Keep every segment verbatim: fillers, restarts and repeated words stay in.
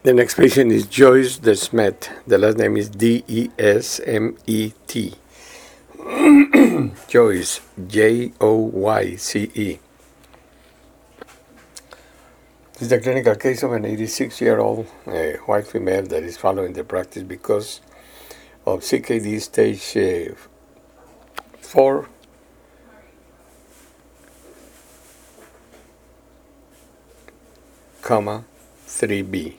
The next patient is Joyce Desmet. The last name is D E S M E T. Joyce, J O Y C E. This is a clinical case of an eighty-six-year-old uh, white female that is following the practice because of C K D stage uh, four, comma, three B.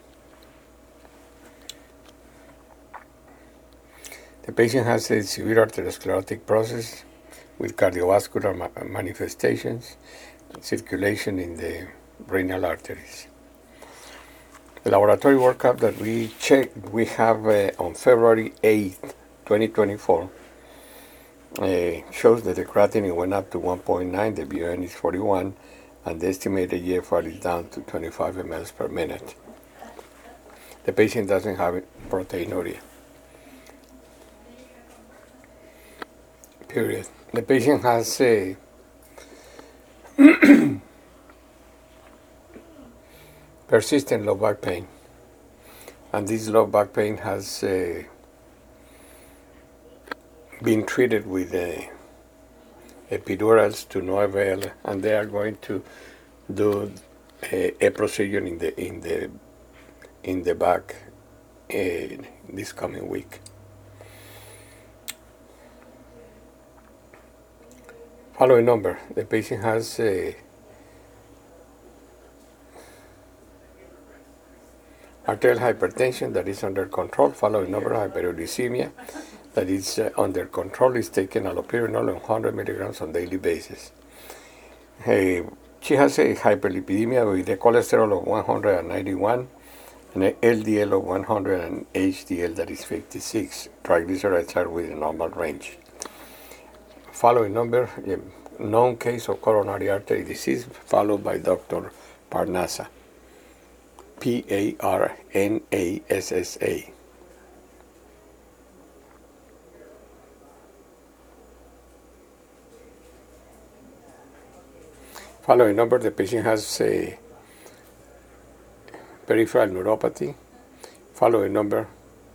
The patient has a severe arteriosclerotic process with cardiovascular ma- manifestations, circulation in the renal arteries. The laboratory workup that we checked, we have uh, on February eighth, twenty twenty-four, uh, shows that the creatinine went up to one point nine, the B U N is forty-one, and the estimated G F R is down to twenty-five milliliters per minute. The patient doesn't have proteinuria. Period. The patient has a persistent low back pain, and this low back pain has uh, been treated with uh, epidurals to no avail, and they are going to do a, a procedure in the in the in the back uh, this coming week. Following number: the patient has a arterial hypertension that is under control. Following number: hyperuricemia that is uh, under control, is taking allopurinol on one hundred milligrams on daily basis. Hey, she has a hyperlipidemia with a cholesterol of one hundred ninety-one and an L D L of one hundred and H D L that is fifty-six. Triglycerides are within normal range. Following number: a known case of coronary artery disease, followed by Doctor Parnassa. P A R N A S S A. Following number: the patient has a peripheral neuropathy. Following number: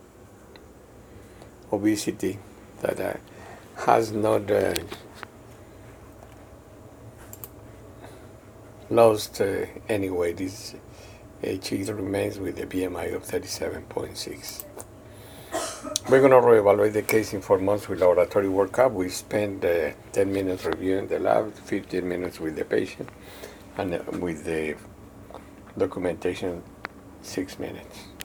obesity that uh, has not uh, lost uh, any weight. This, uh, she remains with a B M I of thirty-seven point six. We're going to reevaluate the case in four months with laboratory workup. We spend uh, ten minutes reviewing the lab, fifteen minutes with the patient, and uh, with the documentation, six minutes.